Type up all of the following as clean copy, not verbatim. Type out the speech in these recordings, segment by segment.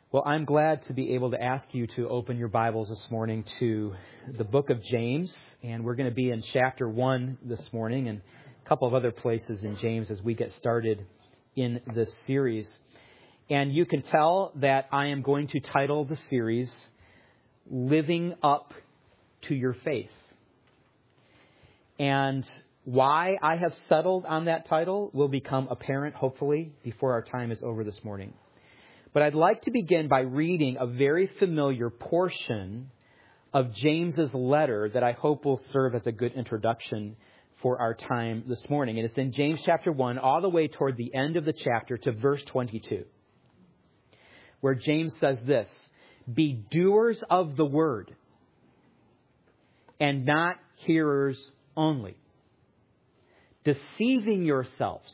Well, I'm glad to be able to ask you to open your Bibles this morning to the book of James. And we're going to be in chapter 1 this morning and a couple of other places in James as we get started in this series. And you can tell that I am going to title the series, Living Up to Your Faith. And why I have settled on that title will become apparent, hopefully, before our time is over this morning. But I'd like to begin by reading a very familiar portion of James's letter that I hope will serve as a good introduction for our time this morning. And it's in James chapter 1, all the way toward the end of the chapter to verse 22, where James says this: "Be doers of the word, and not hearers only, deceiving yourselves.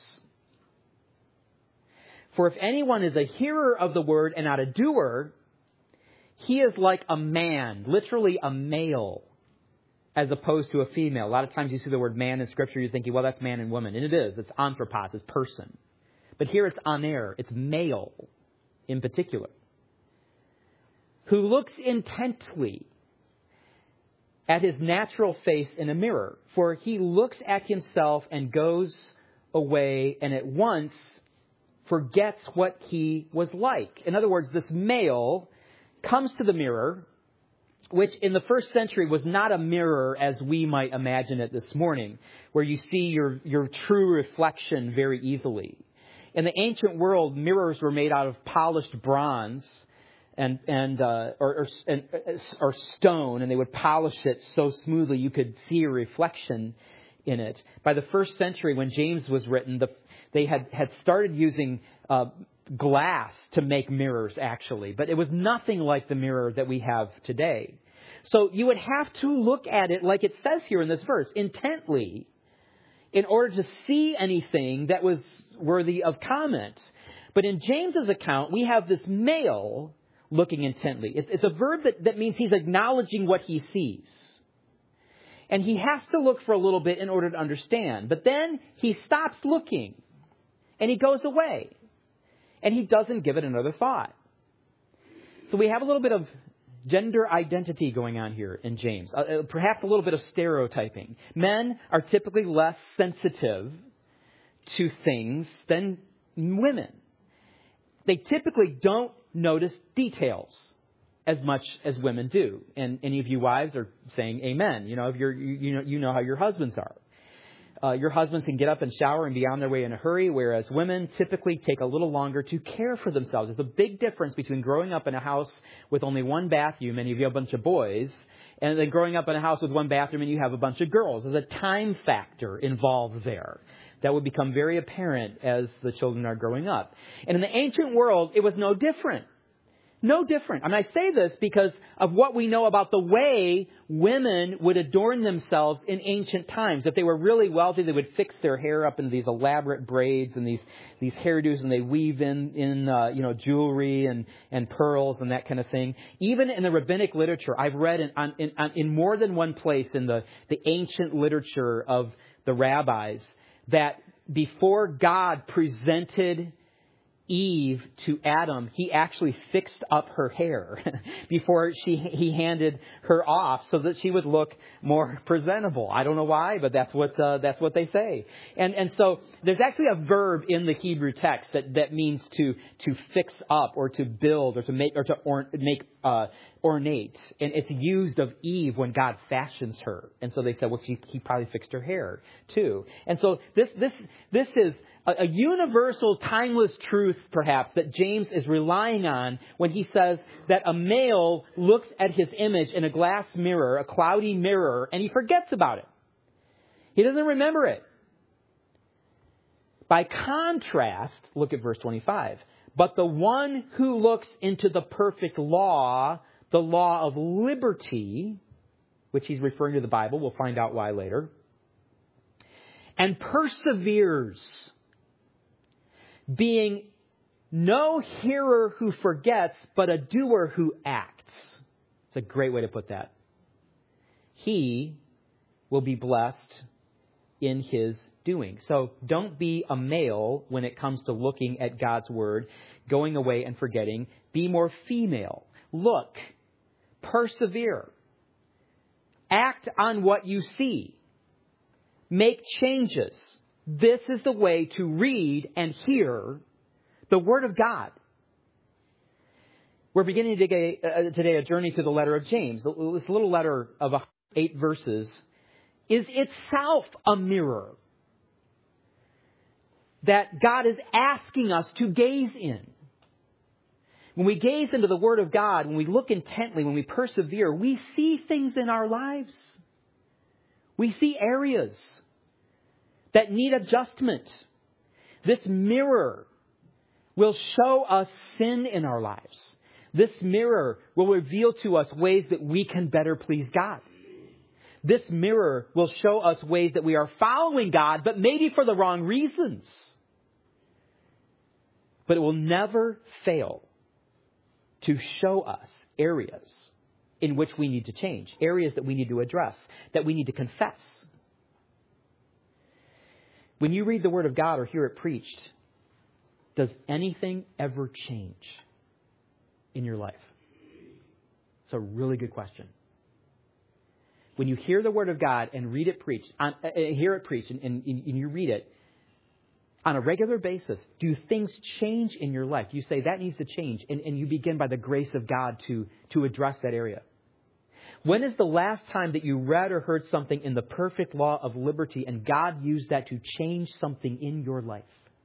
For if anyone is a hearer of the word and not a doer, he is like a man," literally a male, as opposed to a female. A lot of times you see the word man in Scripture, you're thinking, well, that's man and woman. And it is. It's anthropos, it's person. But here it's aner, it's male in particular, who looks intently at his natural face in a mirror. For he looks at himself and goes away and at once forgets what he was like. In other words, this male comes to the mirror, which in the first century was not a mirror as we might imagine it this morning, where you see your true reflection very easily. In the ancient world, mirrors were made out of polished bronze or stone, and they would polish it so smoothly you could see a reflection in it. By the first century, when James was written, they had started using glass to make mirrors, actually. But it was nothing like the mirror that we have today. So you would have to look at it, like it says here in this verse, intently, in order to see anything that was worthy of comment. But in James's account, we have this male looking intently. It's a verb that means he's acknowledging what he sees. And he has to look for a little bit in order to understand. But then he stops looking. And he goes away. And he doesn't give it another thought. So we have a little bit of gender identity going on here in James. Perhaps a little bit of stereotyping. Men are typically less sensitive to things than women. They typically don't notice details as much as women do. And any of you wives are saying amen. You know, if you know how your husbands are. Your husbands can get up and shower and be on their way in a hurry, whereas women typically take a little longer to care for themselves. There's a big difference between growing up in a house with only one bathroom and you have a bunch of boys, and then growing up in a house with one bathroom and you have a bunch of girls. There's a time factor involved there that would become very apparent as the children are growing up. And in the ancient world, it was no different. No different. I mean, I say this because of what we know about the way women would adorn themselves in ancient times. If they were really wealthy, they would fix their hair up in these elaborate braids and these hairdos, and they weave in jewelry and pearls and that kind of thing. Even in the rabbinic literature, I've read in more than one place in the ancient literature of the rabbis that before God presented Eve to Adam, he actually fixed up her hair before he handed her off so that she would look more presentable. I don't know why, but that's what they say. And so there's actually a verb in the Hebrew text that means to fix up or to build or to make ornate, and it's used of Eve when God fashions her. And so they said, well, he probably fixed her hair too. And so this is a universal, timeless truth, perhaps, that James is relying on when he says that a male looks at his image in a glass mirror, a cloudy mirror, and he forgets about it. He doesn't remember it. By contrast, look at verse 25. But the one who looks into the perfect law, the law of liberty, which he's referring to the Bible, we'll find out why later, and perseveres, being no hearer who forgets, but a doer who acts. It's a great way to put that. He will be blessed in his doing. So don't be a male when it comes to looking at God's word. going away and forgetting. Be more female. Look. Persevere. Act on what you see. Make changes. This is the way to read and hear the Word of God. We're beginning today a journey through the letter of James. This little letter of 8 verses is itself a mirror that God is asking us to gaze in. When we gaze into the Word of God, when we look intently, when we persevere, we see things in our lives. We see areas that need adjustment. This mirror will show us sin in our lives. This mirror will reveal to us ways that we can better please God. This mirror will show us ways that we are following God, but maybe for the wrong reasons. But it will never fail to show us areas in which we need to change, areas that we need to address, that we need to confess. When you read the Word of God or hear it preached, does anything ever change in your life? It's a really good question. When you hear the Word of God and read it preached, hear it preached and you read it on a regular basis, do things change in your life? You say that needs to change, and you begin by the grace of God to address that area. When is the last time that you read or heard something in the perfect law of liberty and God used that to change something in your life?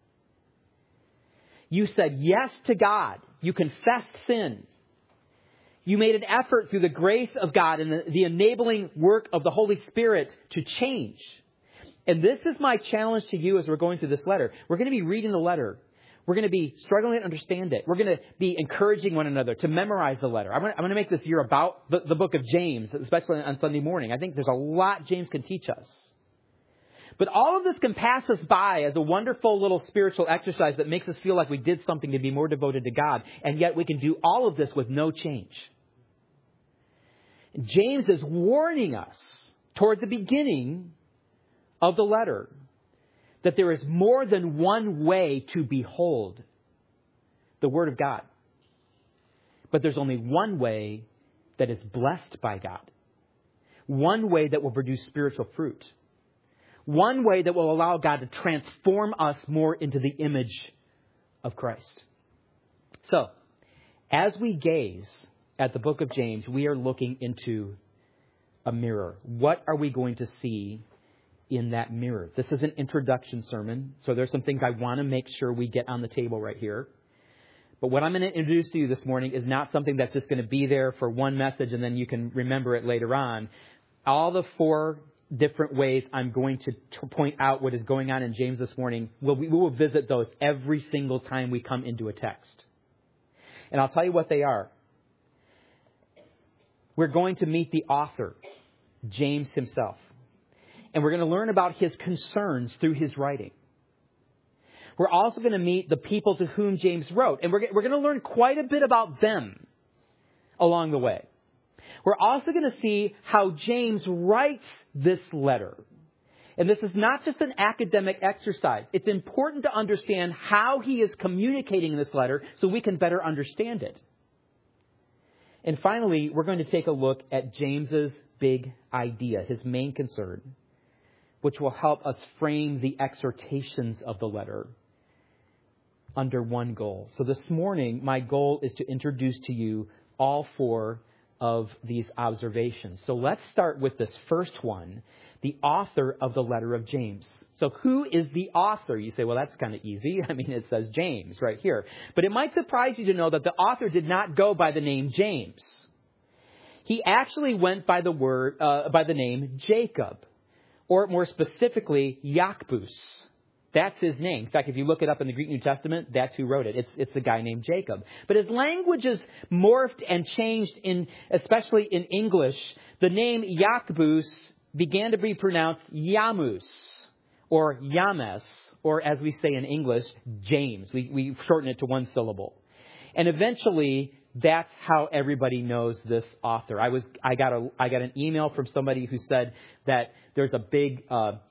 You said yes to God. You confessed sin. You made an effort through the grace of God and the enabling work of the Holy Spirit to change. And this is my challenge to you as we're going through this letter. We're going to be reading the letter. We're going to be struggling to understand it. We're going to be encouraging one another to memorize the letter. I'm going to make this year about the book of James, especially on Sunday morning. I think there's a lot James can teach us. But all of this can pass us by as a wonderful little spiritual exercise that makes us feel like we did something to be more devoted to God. And yet we can do all of this with no change. James is warning us toward the beginning of the letter that there is more than one way to behold the Word of God. But there's only one way that is blessed by God. One way that will produce spiritual fruit. One way that will allow God to transform us more into the image of Christ. So, as we gaze at the book of James, we are looking into a mirror. What are we going to see in that mirror? This is an introduction sermon, so there's some things I want to make sure we get on the table right here. But what I'm going to introduce to you this morning is not something that's just going to be there for one message and then you can remember it later on. All the 4 different ways I'm going to point out what is going on in James this morning, we will visit those every single time we come into a text. And I'll tell you what they are. We're going to meet the author, James himself. And we're going to learn about his concerns through his writing. We're also going to meet the people to whom James wrote. And we're going to learn quite a bit about them along the way. We're also going to see how James writes this letter. And this is not just an academic exercise. It's important to understand how he is communicating this letter so we can better understand it. And finally, we're going to take a look at James's big idea, his main concern, which will help us frame the exhortations of the letter under one goal. So this morning, my goal is to introduce to you all 4 of these observations. So let's start with this first one, the author of the letter of James. So who is the author? You say, well, that's kind of easy. I mean, it says James right here. But it might surprise you to know that the author did not go by the name James. He actually went by the name Jacob, or more specifically, Jacobus. That's his name. In fact, if you look it up in the Greek New Testament, that's who wrote it. It's the guy named Jacob. But as languages morphed and changed, especially in English, the name Jacobus began to be pronounced Yamus or Yames, or as we say in English, James. We shorten it to one syllable. And eventually, that's how everybody knows this author. I got an email from somebody who said that there's a big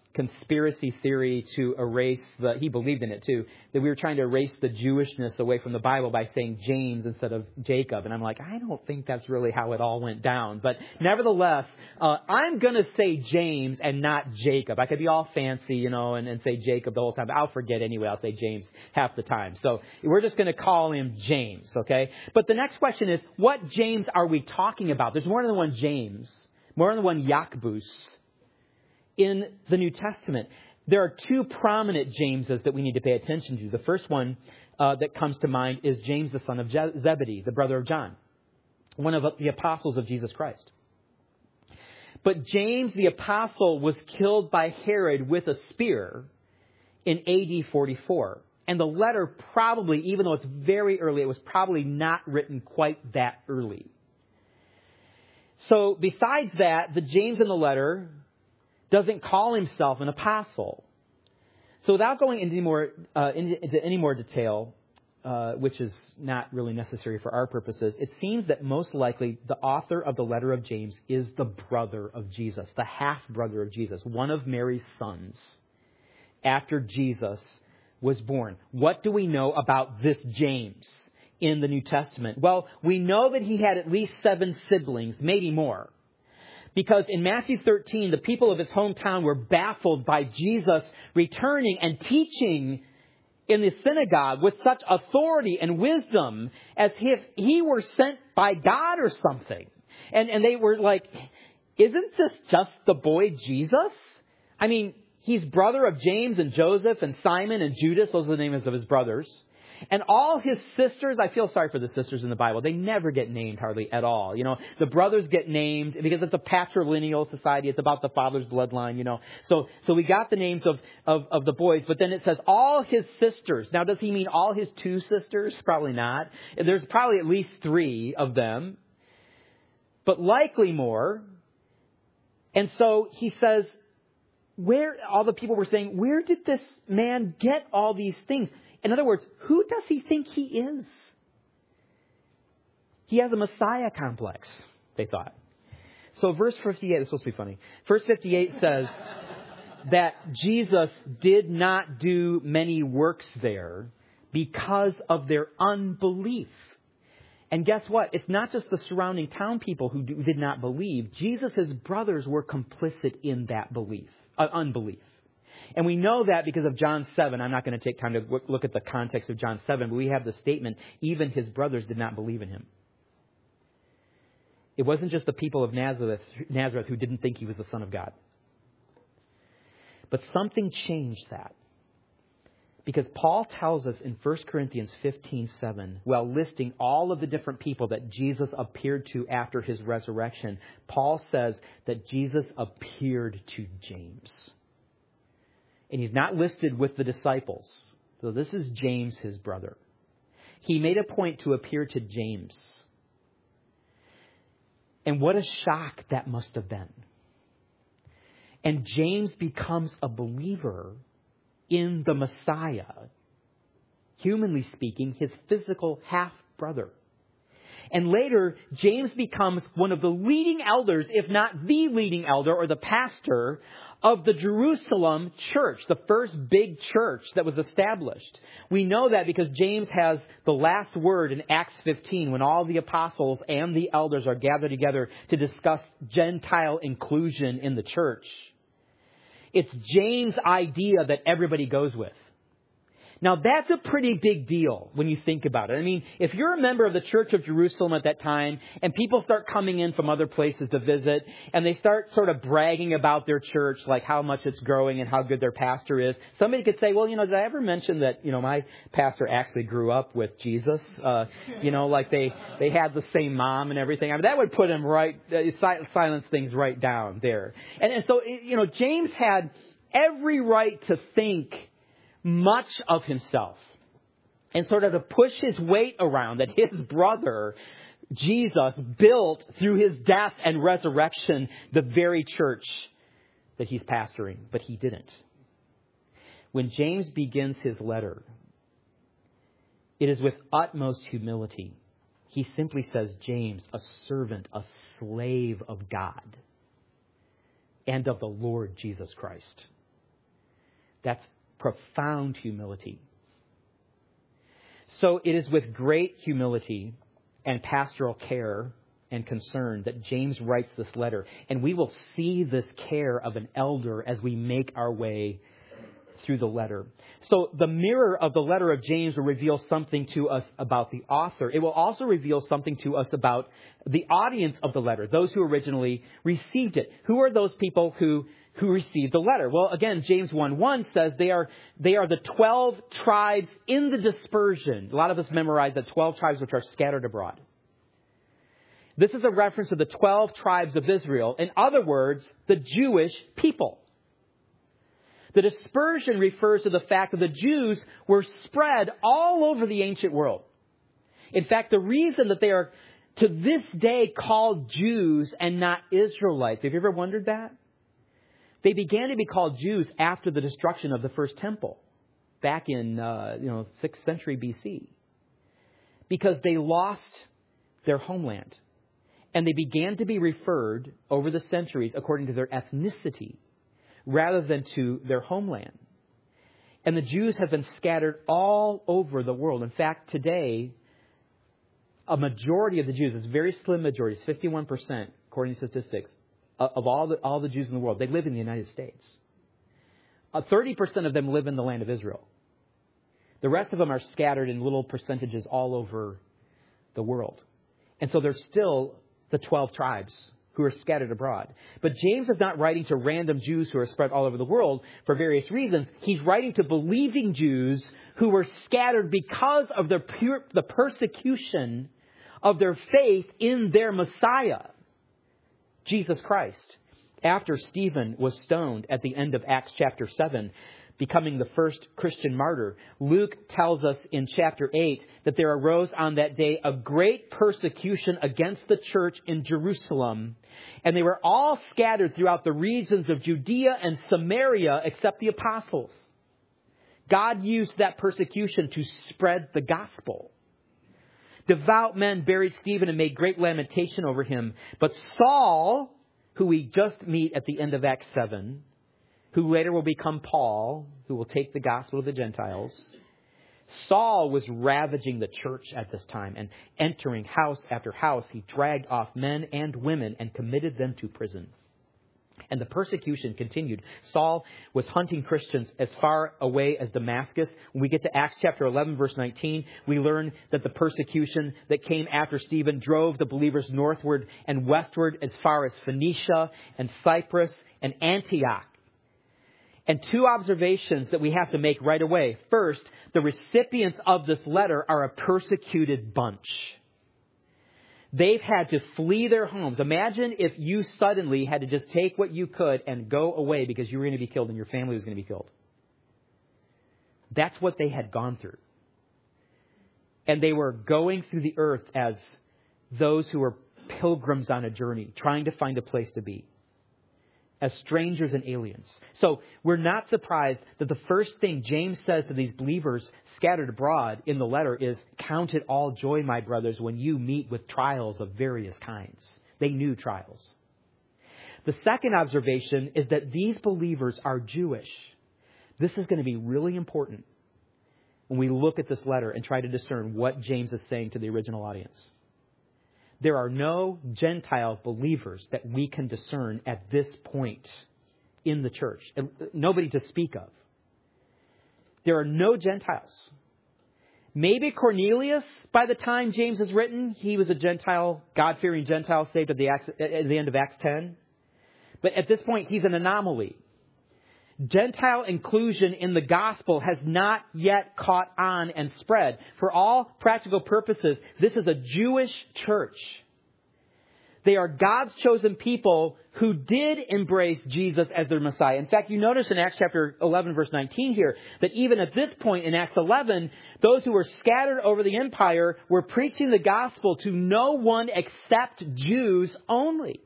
conspiracy theory to erase he believed in it too, that we were trying to erase the Jewishness away from the Bible by saying James instead of Jacob. And I'm like, I don't think that's really how it all went down. But nevertheless, I'm going to say James and not Jacob. I could be all fancy, and say Jacob the whole time. But I'll forget anyway. I'll say James half the time. So we're just going to call him James, okay? But the next question is, what James are we talking about? There's more than one James, more than one Jacobus in the New Testament. There are two prominent Jameses that we need to pay attention to. The first one that comes to mind is James, the son of Zebedee, the brother of John, one of the apostles of Jesus Christ. But James the apostle was killed by Herod with a spear in AD 44. And the letter probably, even though it's very early, it was probably not written quite that early. So besides that, the James in the letter doesn't call himself an apostle. So without going into any more detail, which is not really necessary for our purposes, it seems that most likely the author of the letter of James is the brother of Jesus, the half-brother of Jesus, one of Mary's sons after Jesus was born. What do we know about this James in the New Testament? Well, we know that he had at least 7 siblings, maybe more. Because in Matthew 13, the people of his hometown were baffled by Jesus returning and teaching in the synagogue with such authority and wisdom as if he were sent by God or something. And they were like, isn't this just the boy Jesus? I mean, he's brother of James and Joseph and Simon and Judas. Those are the names of his brothers. And all his sisters, I feel sorry for the sisters in the Bible. They never get named hardly at all. The brothers get named because it's a patrilineal society. It's about the father's bloodline, So we got the names of the boys, but then it says all his sisters. Now, does he mean all his 2 sisters? Probably not. There's probably at least 3 of them, but likely more. And so he says, all the people were saying, where did this man get all these things? In other words, who does he think he is? He has a Messiah complex, they thought. So verse 58, this is supposed to be funny. Verse 58 says that Jesus did not do many works there because of their unbelief. And guess what? It's not just the surrounding town people who did not believe. Jesus' brothers were complicit in that unbelief. And we know that because of John 7. I'm not going to take time to look at the context of John 7, but we have the statement, even his brothers did not believe in him. It wasn't just the people of Nazareth who didn't think he was the Son of God. But something changed that. Because Paul tells us in 1 Corinthians 15:7, while listing all of the different people that Jesus appeared to after his resurrection, Paul says that Jesus appeared to James. And he's not listed with the disciples. So this is James, his brother. He made a point to appear to James. And what a shock that must have been. And James becomes a believer in the Messiah. Humanly speaking, his physical half-brother. And later, James becomes one of the leading elders, if not the leading elder or the pastor of the Jerusalem church, the first big church that was established. We know that because James has the last word in Acts 15 when all the apostles and the elders are gathered together to discuss Gentile inclusion in the church. It's James' idea that everybody goes with. Now, that's a pretty big deal when you think about it. I mean, if you're a member of the Church of Jerusalem at that time and people start coming in from other places to visit and they start sort of bragging about their church, like how much it's growing and how good their pastor is, somebody could say, well, did I ever mention that, my pastor actually grew up with Jesus? Like they had the same mom and everything. I mean, that would put him silence things right down there. And so, James had every right to think much of himself and sort of to push his weight around that his brother, Jesus, built through his death and resurrection the very church that he's pastoring. But he didn't. When James begins his letter, it is with utmost humility. He simply says, James, a servant, a slave of God and of the Lord Jesus Christ. That's profound humility. So it is with great humility and pastoral care and concern that James writes this letter. And we will see this care of an elder as we make our way through the letter. So the mirror of the letter of James will reveal something to us about the author. It will also reveal something to us about the audience of the letter, those who originally received it. Who are those people who received the letter? Well, again, James 1:1 says they are the 12 tribes in the dispersion. A lot of us memorize the 12 tribes which are scattered abroad. This is a reference to the 12 tribes of Israel. In other words, the Jewish people. The dispersion refers to the fact that the Jews were spread all over the ancient world. In fact, the reason that they are to this day called Jews and not Israelites, have you ever wondered that? They began to be called Jews after the destruction of the first temple back in 6th century BC, because they lost their homeland. And they began to be referred over the centuries according to their ethnicity rather than to their homeland. And the Jews have been scattered all over the world. In fact, today, a majority of the Jews, it's a very slim majority, it's 51% according to statistics, of all the Jews in the world, they live in the United States. 30% of them live in the land of Israel. The rest of them are scattered in little percentages all over the world. And so there's still the 12 tribes who are scattered abroad. But James is not writing to random Jews who are spread all over the world for various reasons. He's writing to believing Jews who were scattered because of the persecution of their faith in their Messiah, Jesus Christ. After Stephen was stoned at the end of Acts chapter 7, becoming the first Christian martyr, Luke tells us in chapter 8 that there arose on that day a great persecution against the church in Jerusalem, and they were all scattered throughout the regions of Judea and Samaria except the apostles. God used that persecution to spread the gospel. Devout men buried Stephen and made great lamentation over him. But Saul, who we just meet at the end of Acts 7, who later will become Paul, who will take the gospel to the Gentiles, Saul was ravaging the church at this time, and entering house after house, he dragged off men and women and committed them to prison. And the persecution continued. Saul was hunting Christians as far away as Damascus. When we get to Acts chapter 11, verse 19, we learn that the persecution that came after Stephen drove the believers northward and westward as far as Phoenicia and Cyprus and Antioch. And two observations that we have to make right away. First, the recipients of this letter are a persecuted bunch. They've had to flee their homes. Imagine if you suddenly had to just take what you could and go away because you were going to be killed and your family was going to be killed. That's what they had gone through. And they were going through the earth as those who were pilgrims on a journey, trying to find a place to be, as strangers and aliens. So we're not surprised that the first thing James says to these believers scattered abroad in the letter is, "Count it all joy, my brothers, when you meet with trials of various kinds." They knew trials. The second observation is that these believers are Jewish. This is going to be really important when we look at this letter and try to discern what James is saying to the original audience. There are no Gentile believers that we can discern at this point in the church. Nobody to speak of. There are no Gentiles. Maybe Cornelius, by the time James is written, he was a Gentile, God-fearing Gentile saved at the end of Acts 10. But at this point, he's an anomaly. Gentile inclusion in the gospel has not yet caught on and spread. For all practical purposes, this is a Jewish church. They are God's chosen people who did embrace Jesus as their Messiah. In fact, you notice in Acts chapter 11, verse 19 here, that even at this point in Acts 11, those who were scattered over the empire were preaching the gospel to no one except Jews only.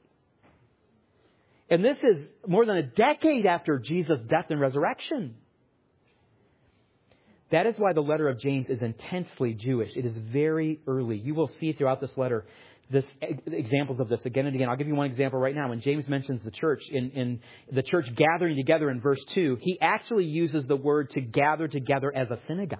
And this is more than a decade after Jesus' death and resurrection. That is why the letter of James is intensely Jewish. It is very early. You will see throughout this letter examples of this again and again. I'll give you one example right now. When James mentions the church, in the church gathering together in verse 2, he actually uses the word to gather together as a synagogue.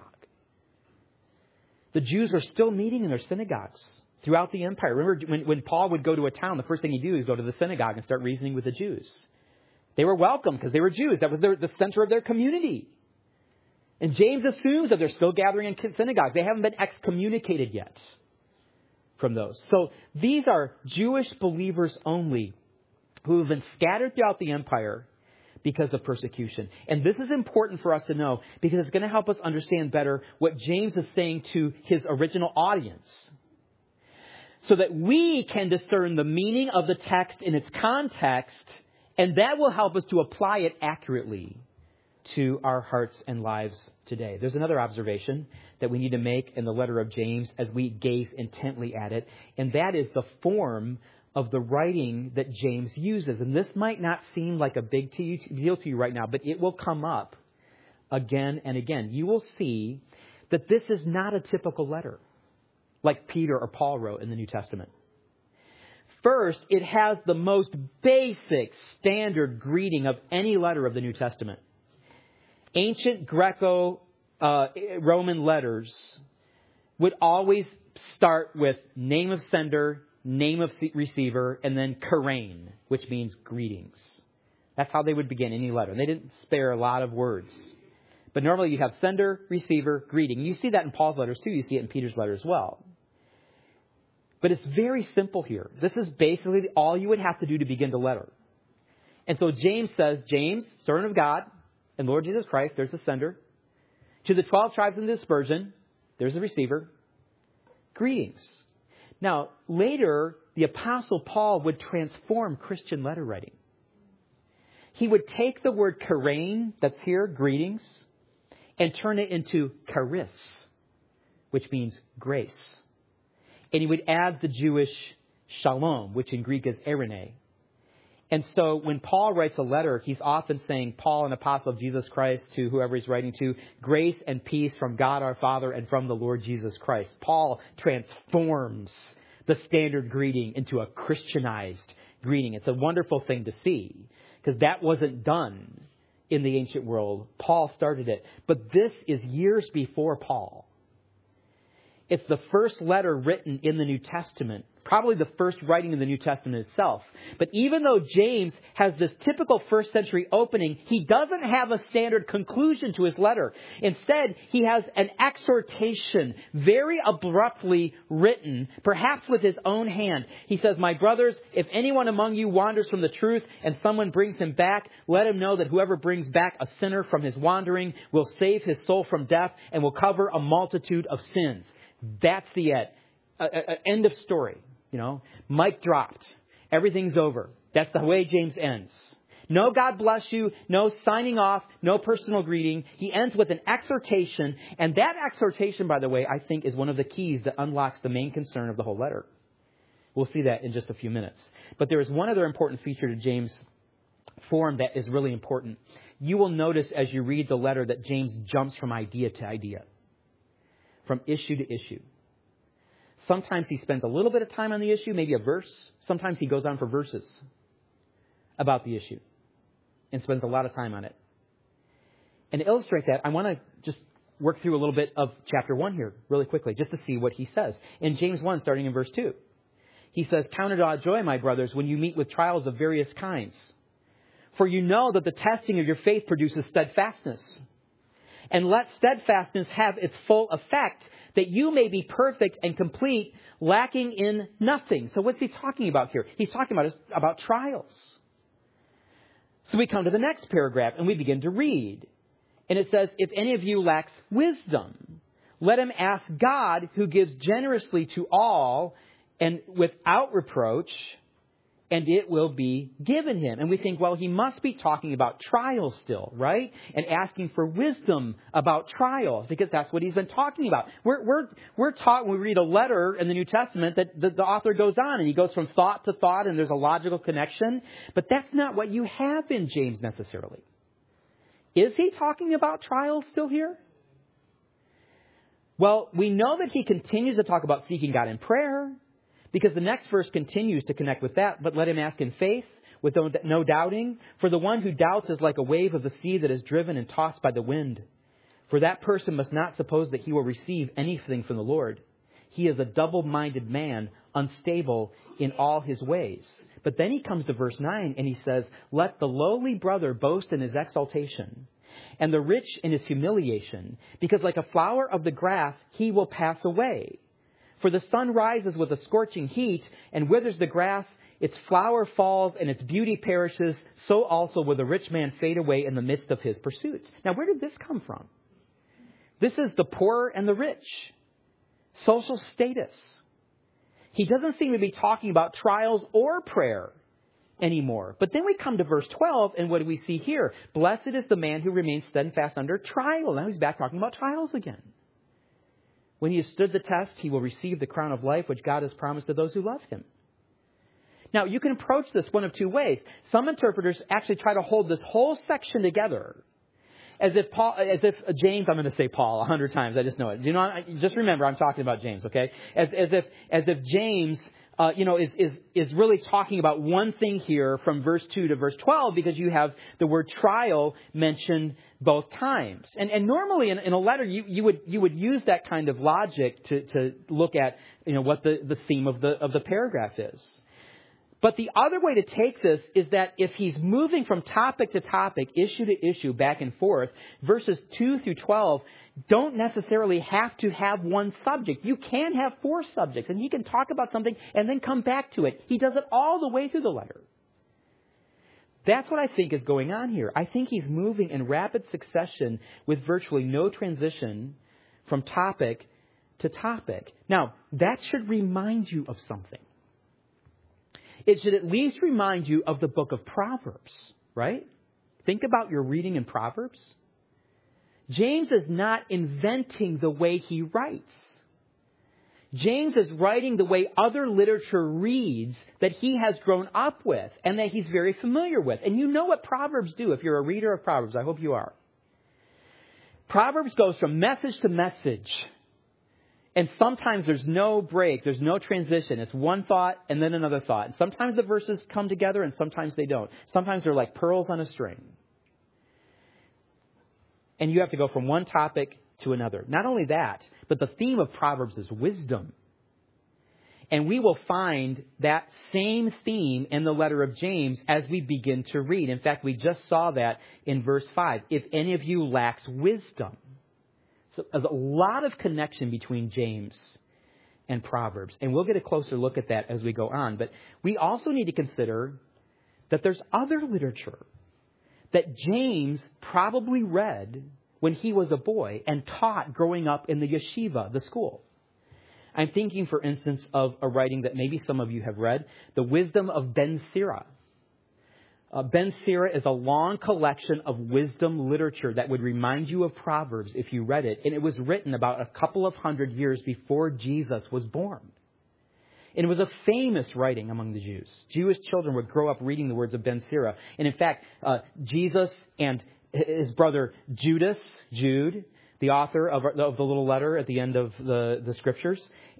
The Jews are still meeting in their synagogues throughout the empire. Remember, when Paul would go to a town, the first thing he'd do is go to the synagogue and start reasoning with the Jews. They were welcome because they were Jews. That was the center of their community. And James assumes that they're still gathering in synagogues. They haven't been excommunicated yet from those. So these are Jewish believers only who have been scattered throughout the empire because of persecution. And this is important for us to know because it's going to help us understand better what James is saying to his original audience, so that we can discern the meaning of the text in its context, and that will help us to apply it accurately to our hearts and lives today. There's another observation that we need to make in the letter of James as we gaze intently at it, and that is the form of the writing that James uses. And this might not seem like a big deal to you right now, but it will come up again and again. You will see that this is not a typical letter like Peter or Paul wrote in the New Testament. First, it has the most basic standard greeting of any letter of the New Testament. Ancient Greco-Roman letters would always start with name of sender, name of receiver, and then chairein, which means greetings. That's how they would begin any letter. And they didn't spare a lot of words. But normally you have sender, receiver, greeting. You see that in Paul's letters too. You see it in Peter's letter as well. But it's very simple here. This is basically all you would have to do to begin the letter. And so James says, James, servant of God and Lord Jesus Christ, there's the sender. To the 12 tribes in the dispersion, there's the receiver. Greetings. Now, later, the Apostle Paul would transform Christian letter writing. He would take the word chairein, that's here, greetings, and turn it into charis, which means grace. And he would add the Jewish shalom, which in Greek is eirene. And so when Paul writes a letter, he's often saying, Paul, an apostle of Jesus Christ, to whoever he's writing to, grace and peace from God our Father and from the Lord Jesus Christ. Paul transforms the standard greeting into a Christianized greeting. It's a wonderful thing to see because that wasn't done in the ancient world. Paul started it. But this is years before Paul. It's the first letter written in the New Testament, probably the first writing in the New Testament itself. But even though James has this typical first century opening, he doesn't have a standard conclusion to his letter. Instead, he has an exhortation very abruptly written, perhaps with his own hand. He says, my brothers, if anyone among you wanders from the truth and someone brings him back, let him know that whoever brings back a sinner from his wandering will save his soul from death and will cover a multitude of sins. That's the end of story. You know, mic dropped. Everything's over. That's the way James ends. No God bless you. No signing off. No personal greeting. He ends with an exhortation. And that exhortation, by the way, I think is one of the keys that unlocks the main concern of the whole letter. We'll see that in just a few minutes. But there is one other important feature to James' form that is really important. You will notice as you read the letter that James jumps from idea to idea, from issue to issue. Sometimes he spends a little bit of time on the issue, maybe a verse. Sometimes he goes on for verses about the issue and spends a lot of time on it. And to illustrate that, I want to just work through a little bit of chapter 1 here really quickly, just to see what he says. In James 1, starting in verse 2, he says, count it all joy, my brothers, when you meet with trials of various kinds. For you know that the testing of your faith produces steadfastness. And let steadfastness have its full effect, that you may be perfect and complete, lacking in nothing. So what's he talking about here? He's talking about trials. So we come to the next paragraph and we begin to read. And it says, if any of you lacks wisdom, let him ask God, who gives generously to all and without reproach, and it will be given him. And we think, well, he must be talking about trials still, right? And asking for wisdom about trials, because that's what he's been talking about. We're taught when we read a letter in the New Testament that the author goes on and he goes from thought to thought and there's a logical connection. But that's not what you have in James necessarily. Is he talking about trials still here? Well, we know that he continues to talk about seeking God in prayer, because the next verse continues to connect with that. But let him ask in faith, with no doubting. For the one who doubts is like a wave of the sea that is driven and tossed by the wind. For that person must not suppose that he will receive anything from the Lord. He is a double-minded man, unstable in all his ways. But then he comes to verse 9 and he says, let the lowly brother boast in his exaltation, and the rich in his humiliation, because like a flower of the grass, he will pass away. For the sun rises with a scorching heat and withers the grass, its flower falls and its beauty perishes, so also will the rich man fade away in the midst of his pursuits. Now, where did this come from? This is the poor and the rich. Social status. He doesn't seem to be talking about trials or prayer anymore. But then we come to verse 12, and what do we see here? Blessed is the man who remains steadfast under trial. Now he's back talking about trials again. When he has stood the test, he will receive the crown of life, which God has promised to those who love him. Now, you can approach this one of two ways. Some interpreters actually try to hold this whole section together as if James, I'm going to say Paul 100 times. I just know it. You know, just remember, I'm talking about James, okay? As if James, is really talking about one thing here from verse 2 to verse 12, because you have the word trial mentioned both times. And normally in a letter, you would use that kind of logic to look at, what the theme of the paragraph is. But the other way to take this is that if he's moving from topic to topic, issue to issue, back and forth, verses 2 through 12 don't necessarily have to have one subject. You can have 4 subjects, and he can talk about something and then come back to it. He does it all the way through the letter. That's what I think is going on here. I think he's moving in rapid succession with virtually no transition from topic to topic. Now, that should remind you of something. It should at least remind you of the book of Proverbs, right? Think about your reading in Proverbs. James is not inventing the way he writes. James is writing the way other literature reads that he has grown up with and that he's very familiar with. And you know what Proverbs do if you're a reader of Proverbs. I hope you are. Proverbs goes from message to message. And sometimes there's no break. There's no transition. It's one thought and then another thought. And sometimes the verses come together and sometimes they don't. Sometimes they're like pearls on a string. And you have to go from one topic to another. Not only that, but the theme of Proverbs is wisdom. And we will find that same theme in the letter of James as we begin to read. In fact, we just saw that in verse 5. If any of you lacks wisdom. So there's a lot of connection between James and Proverbs. And we'll get a closer look at that as we go on. But we also need to consider that there's other literature that James probably read when he was a boy and taught growing up in the yeshiva, the school. I'm thinking, for instance, of a writing that maybe some of you have read, The Wisdom of Ben Sira. Ben Sira is a long collection of wisdom literature that would remind you of Proverbs if you read it. And it was written about a couple of hundred years before Jesus was born. And it was a famous writing among the Jews. Jewish children would grow up reading the words of Ben Sira. And in fact, Jesus and his brother Jude, the author of the little letter at the end of the scriptures,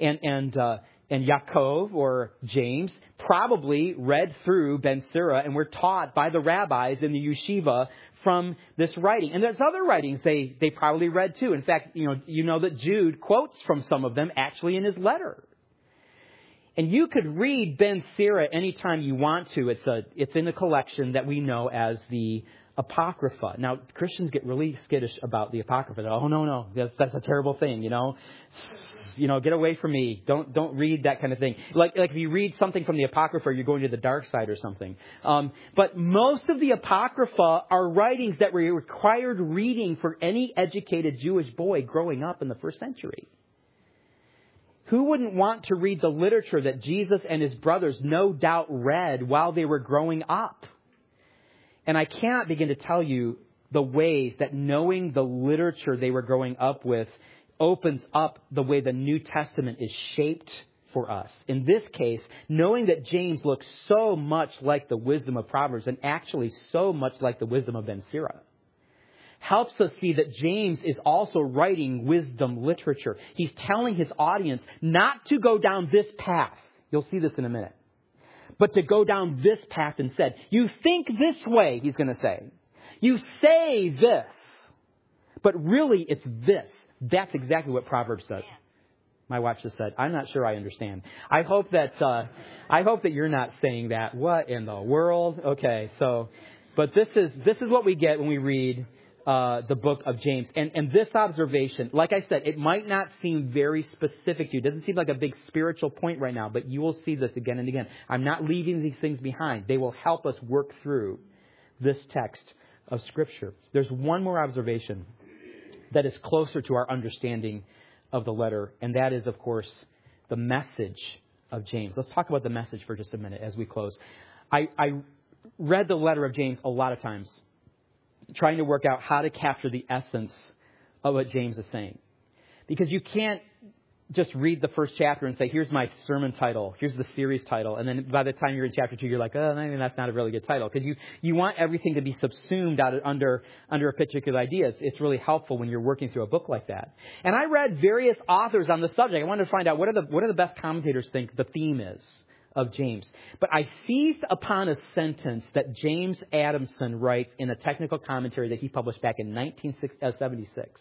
and Yaakov, or James, probably read through Ben Sira and were taught by the rabbis in the yeshiva from this writing. And there's other writings they probably read too. In fact, you know that Jude quotes from some of them actually in his letter. And you could read Ben Sira anytime you want to. It's in a collection that we know as the Apocrypha. Now, Christians get really skittish about the Apocrypha. They're, oh, no, that's a terrible thing, get away from me. Don't read that kind of thing. Like if you read something from the Apocrypha, you're going to the dark side or something. But most of the Apocrypha are writings that were required reading for any educated Jewish boy growing up in the first century. Who wouldn't want to read the literature that Jesus and his brothers no doubt read while they were growing up? And I cannot begin to tell you the ways that knowing the literature they were growing up with opens up the way the New Testament is shaped for us. In this case, knowing that James looks so much like the wisdom of Proverbs and actually so much like the wisdom of Ben Sira helps us see that James is also writing wisdom literature. He's telling his audience not to go down this path. You'll see this in a minute. But to go down this path instead. You think this way, he's going to say. You say this. But really, it's this. That's exactly what Proverbs does. My wife just said, I'm not sure I understand. I hope that you're not saying that. What in the world? Okay, so, but this is what we get when we read the book of James. And this observation, like I said, it might not seem very specific to you. It doesn't seem like a big spiritual point right now, but you will see this again and again. I'm not leaving these things behind. They will help us work through this text of Scripture. There's one more observation that is closer to our understanding of the letter, and that is, of course, the message of James. Let's talk about the message for just a minute as we close. I read the letter of James a lot of times, trying to work out how to capture the essence of what James is saying. Because you can't just read the first chapter and say, here's my sermon title, here's the series title, and then by the time you're in chapter 2, you're like, oh, maybe that's not a really good title. Because you want everything to be subsumed under a particular idea. It's really helpful when you're working through a book like that. And I read various authors on the subject. I wanted to find out what do the best commentators think the theme is of James. But I seized upon a sentence that James Adamson writes in a technical commentary that he published back in 1976.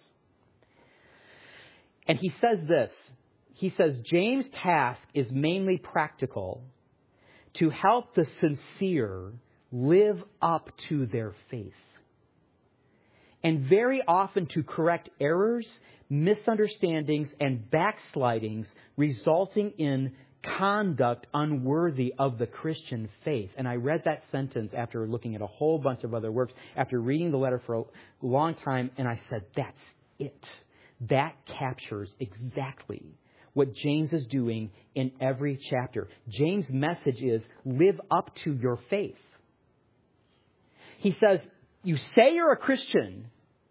And he says this. He says, James' task is mainly practical, to help the sincere live up to their faith, and very often to correct errors, misunderstandings, and backslidings resulting in conduct unworthy of the Christian faith. And I read that sentence after looking at a whole bunch of other works, after reading the letter for a long time, and I said, that's it. That captures exactly what James is doing in every chapter. James' message is, live up to your faith. He says, you say you're a Christian.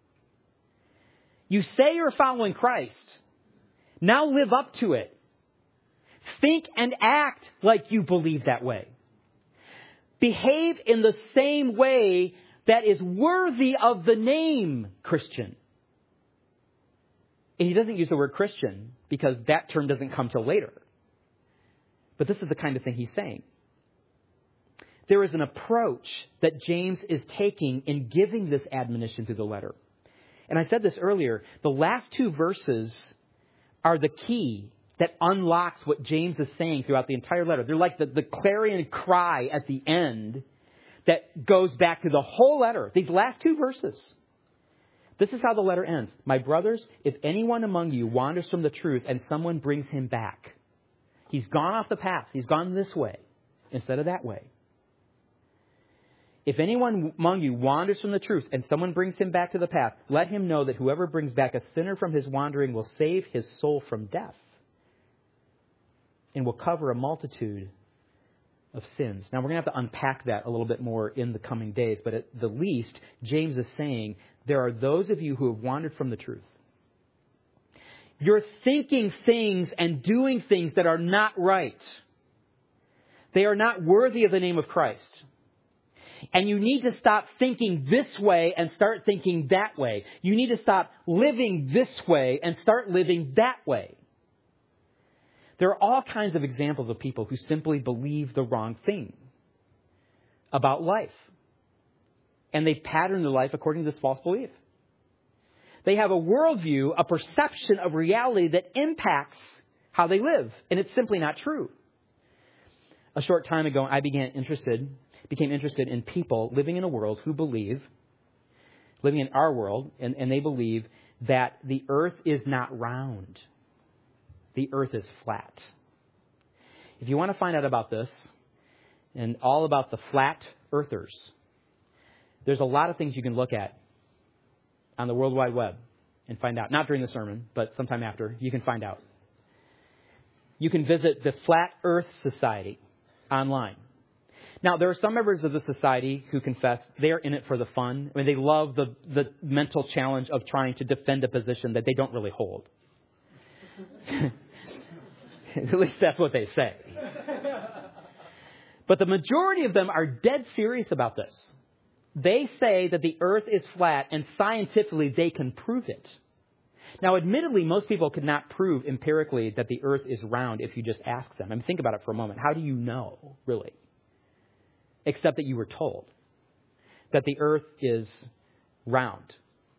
You say you're following Christ. Now live up to it. Think and act like you believe that way. Behave in the same way that is worthy of the name Christian. And he doesn't use the word Christian because that term doesn't come till later. But this is the kind of thing he's saying. There is an approach that James is taking in giving this admonition through the letter. And I said this earlier, the last two verses are the key that unlocks what James is saying throughout the entire letter. They're like the clarion cry at the end that goes back to the whole letter. These last two verses. This is how the letter ends. My brothers, if anyone among you wanders from the truth and someone brings him back, he's gone off the path. He's gone this way instead of that way. If anyone among you wanders from the truth and someone brings him back to the path, let him know that whoever brings back a sinner from his wandering will save his soul from death and will cover a multitude of sins. Now, we're going to have to unpack that a little bit more in the coming days, but at the least, James is saying there are those of you who have wandered from the truth. You're thinking things and doing things that are not right. They are not worthy of the name of Christ. And you need to stop thinking this way and start thinking that way. You need to stop living this way and start living that way. There are all kinds of examples of people who simply believe the wrong thing about life. And they pattern their life according to this false belief. They have a worldview, a perception of reality that impacts how they live. And it's simply not true. A short time ago, I became interested in people living in a world who believe, living in our world, and they believe that the earth is not round. The earth is flat. If you want to find out about this and all about the flat earthers, there's a lot of things you can look at on the World Wide Web and find out. Not during the sermon, but sometime after, you can find out. You can visit the Flat Earth Society online. Now, there are some members of the society who confess they are in it for the fun. I mean, they love the mental challenge of trying to defend a position that they don't really hold. At least that's what they say. But the majority of them are dead serious about this. They say that the earth is flat, and scientifically they can prove it. Now, admittedly, most people could not prove empirically that the earth is round if you just ask them. I mean, think about it for a moment. How do you know, really? Except that you were told that the earth is round.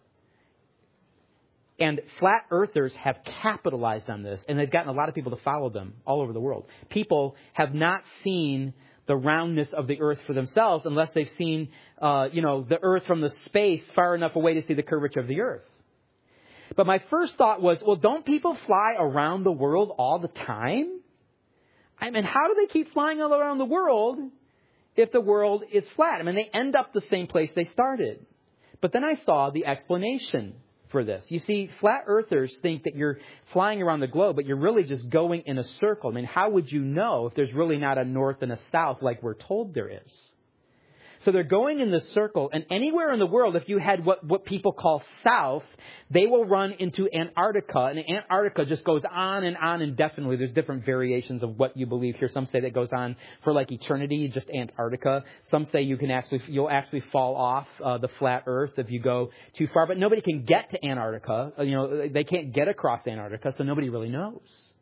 And flat earthers have capitalized on this, and they've gotten a lot of people to follow them all over the world. People have not seen the roundness of the earth for themselves unless they've seen, the earth from the space far enough away to see the curvature of the earth. But my first thought was, well, don't people fly around the world all the time? I mean, how do they keep flying all around the world if the world is flat? I mean, they end up the same place they started. But then I saw the explanation for this. You see, flat earthers think that you're flying around the globe, but you're really just going in a circle. I mean, how would you know if there's really not a north and a south like we're told there is? So they're going in this circle, and anywhere in the world, if you had what people call south, they will run into Antarctica, and Antarctica just goes on indefinitely. There's different variations of what you believe here. Some say that goes on for like eternity, just Antarctica. Some say you'll actually fall off the flat Earth if you go too far. But nobody can get to Antarctica. They can't get across Antarctica, so nobody really knows.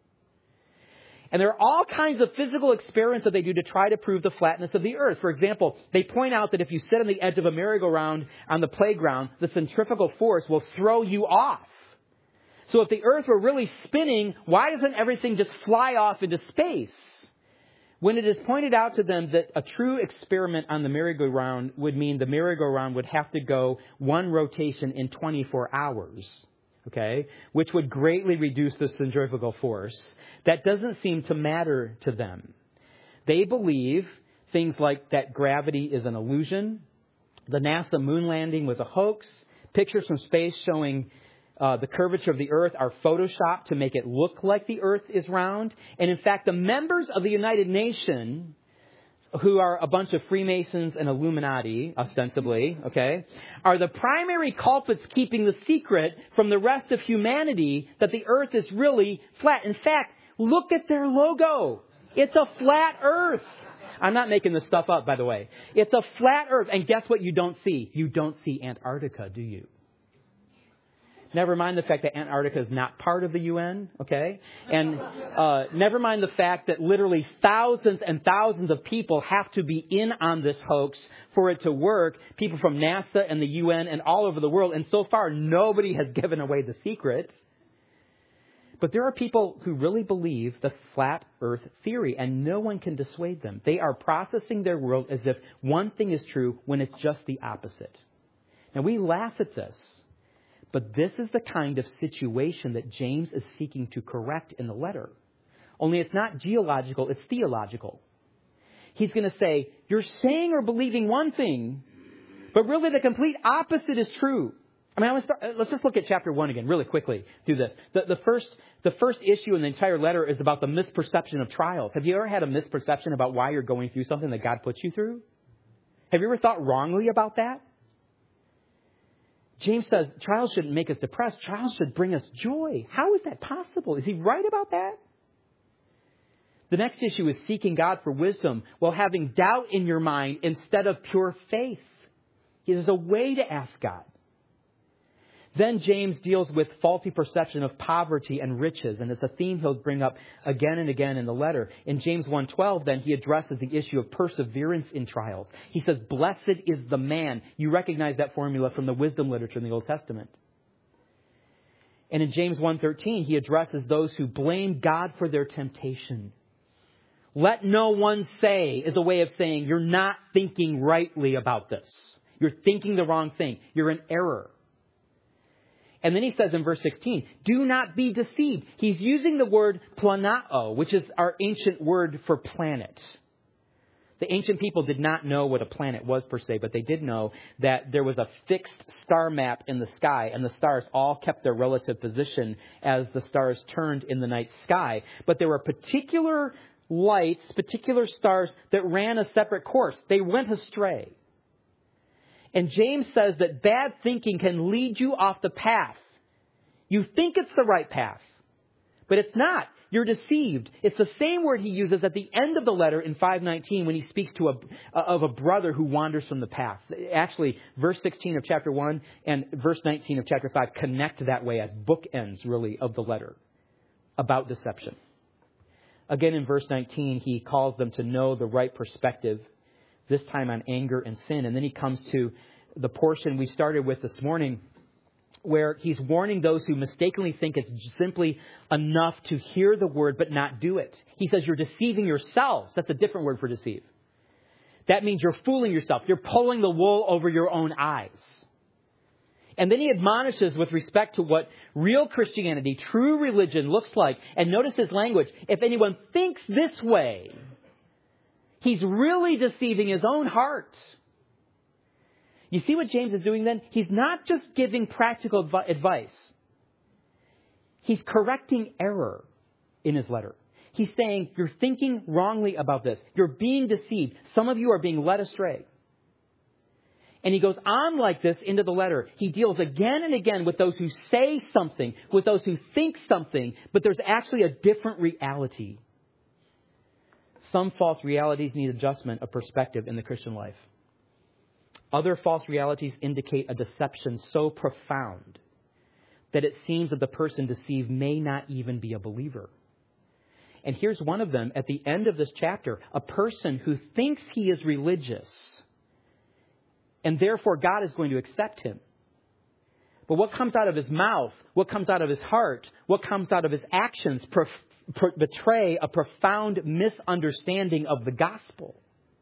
And there are all kinds of physical experiments that they do to try to prove the flatness of the earth. For example, they point out that if you sit on the edge of a merry-go-round on the playground, the centrifugal force will throw you off. So if the earth were really spinning, why doesn't everything just fly off into space? When it is pointed out to them that a true experiment on the merry-go-round would mean the merry-go-round would have to go one rotation in 24 hours, okay, which would greatly reduce the centrifugal force. That doesn't seem to matter to them. They believe things like that gravity is an illusion, the NASA moon landing was a hoax, pictures from space showing the curvature of the earth are photoshopped to make it look like the earth is round. And in fact, the members of the United Nations, who are a bunch of Freemasons and Illuminati, ostensibly, okay, are the primary culprits keeping the secret from the rest of humanity that the earth is really flat. In fact, look at their logo. It's a flat earth. I'm not making this stuff up, by the way. It's a flat earth. And guess what you don't see? You don't see Antarctica, do you? Never mind the fact that Antarctica is not part of the UN, okay? And never mind the fact that literally thousands and thousands of people have to be in on this hoax for it to work. People from NASA and the UN and all over the world. And so far, nobody has given away the secret. But there are people who really believe the flat earth theory, and no one can dissuade them. They are processing their world as if one thing is true when it's just the opposite. Now, we laugh at this, but this is the kind of situation that James is seeking to correct in the letter. Only it's not geological, it's theological. He's going to say, you're saying or believing one thing, but really the complete opposite is true. I mean, let's just look at chapter 1 again really quickly through this. The first issue in the entire letter is about the misperception of trials. Have you ever had a misperception about why you're going through something that God puts you through? Have you ever thought wrongly about that? James says trials shouldn't make us depressed. Trials should bring us joy. How is that possible? Is he right about that? The next issue is seeking God for wisdom while having doubt in your mind instead of pure faith. There's a way to ask God. Then James deals with faulty perception of poverty and riches, and it's a theme he'll bring up again and again in the letter. In James 1:12, then, he addresses the issue of perseverance in trials. He says, blessed is the man. You recognize that formula from the wisdom literature in the Old Testament. And in James 1:13, he addresses those who blame God for their temptation. Let no one say is a way of saying you're not thinking rightly about this. You're thinking the wrong thing. You're in error. And then he says in verse 16, do not be deceived. He's using the word planao, which is our ancient word for planet. The ancient people did not know what a planet was per se, but they did know that there was a fixed star map in the sky, and the stars all kept their relative position as the stars turned in the night sky. But there were particular lights, particular stars that ran a separate course. They went astray. And James says that bad thinking can lead you off the path. You think it's the right path, but it's not. You're deceived. It's the same word he uses at the end of the letter in 5:19 when he speaks to of a brother who wanders from the path. Actually, verse 16 of chapter 1 and verse 19 of chapter 5 connect that way as bookends, really, of the letter about deception. Again, in verse 19, he calls them to know the right perspective, this time on anger and sin. And then he comes to the portion we started with this morning, where he's warning those who mistakenly think it's simply enough to hear the word but not do it. He says you're deceiving yourselves. That's a different word for deceive. That means you're fooling yourself. You're pulling the wool over your own eyes. And then he admonishes with respect to what real Christianity, true religion, looks like. And notice his language. If anyone thinks this way, he's really deceiving his own heart. You see what James is doing then? He's not just giving practical advice. He's correcting error in his letter. He's saying, you're thinking wrongly about this. You're being deceived. Some of you are being led astray. And he goes on like this into the letter. He deals again and again with those who say something, with those who think something, but there's actually a different reality. Some false realities need adjustment of perspective in the Christian life. Other false realities indicate a deception so profound that it seems that the person deceived may not even be a believer. And here's one of them at the end of this chapter. A person who thinks he is religious and therefore God is going to accept him. But what comes out of his mouth, what comes out of his heart, what comes out of his actions betray a profound misunderstanding of the gospel.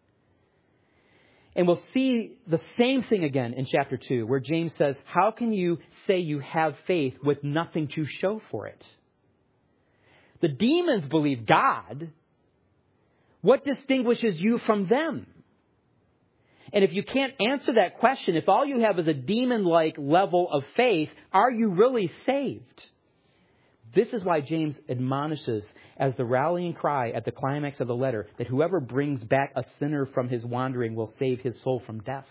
And we'll see the same thing again in chapter 2, where James says, how can you say you have faith with nothing to show for it? The demons believe God. What distinguishes you from them? And if you can't answer that question, if all you have is a demon-like level of faith, are you really saved? This is why James admonishes as the rallying cry at the climax of the letter that whoever brings back a sinner from his wandering will save his soul from death.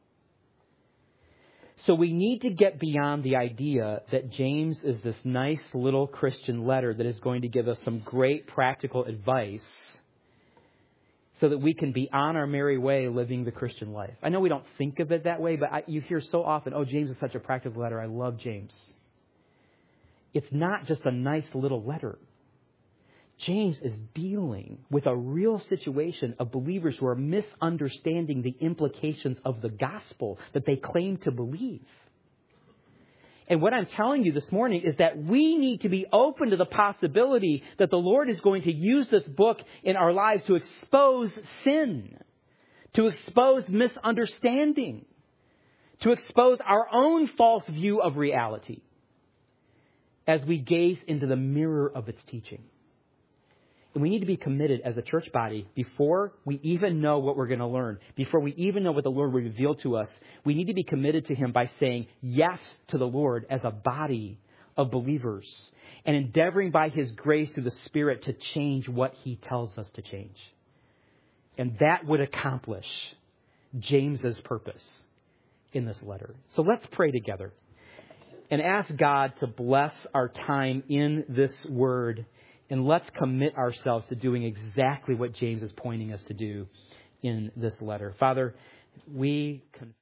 So we need to get beyond the idea that James is this nice little Christian letter that is going to give us some great practical advice so that we can be on our merry way living the Christian life. I know we don't think of it that way, but you hear so often, oh, James is such a practical letter. I love James. It's not just a nice little letter. James is dealing with a real situation of believers who are misunderstanding the implications of the gospel that they claim to believe. And what I'm telling you this morning is that we need to be open to the possibility that the Lord is going to use this book in our lives to expose sin, to expose misunderstanding, to expose our own false view of reality as we gaze into the mirror of its teaching. And we need to be committed as a church body before we even know what we're going to learn, before we even know what the Lord will reveal to us. We need to be committed to Him by saying yes to the Lord as a body of believers and endeavoring by His grace through the Spirit to change what He tells us to change. And that would accomplish James's purpose in this letter. So let's pray together and ask God to bless our time in this word. And let's commit ourselves to doing exactly what James is pointing us to do in this letter. Father, we